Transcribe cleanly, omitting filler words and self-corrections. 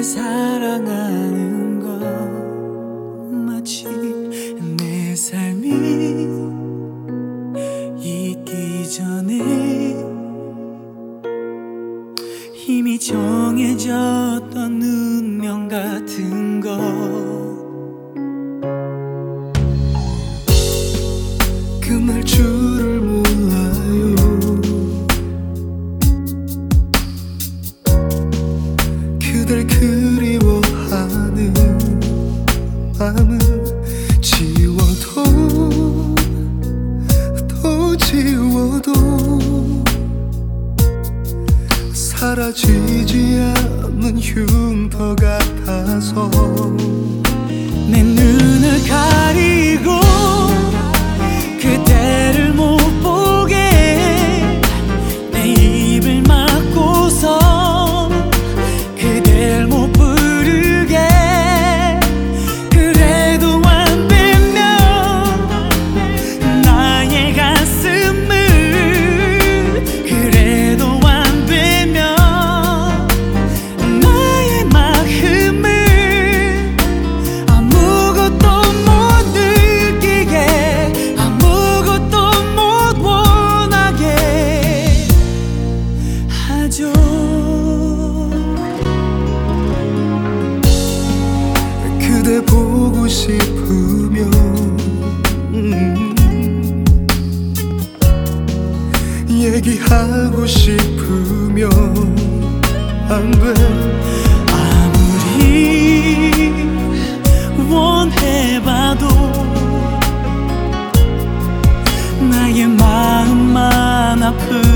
사랑하는 것 마치 내 삶이 있기 전에 이미 정해졌던 운명 같은 것. 끝날 줄을 몰라요. 그댈 그리워하는 마음은 지워도 또 지워도 사라지지 않는 흉터 같아서 내 눈을 가리고 그대를 못 보게 내 입을 막고서 그댈 못 부르게 그래도 안 되면 나의 가슴을 그래도 안 되면 나의 마음을 아무것도 못 느끼게 아무것도 못 원하게 하죠. 그대 보고 싶으면 얘기하고 싶으면 안 돼. 아무리 원해봐도 나의 마음만 아픈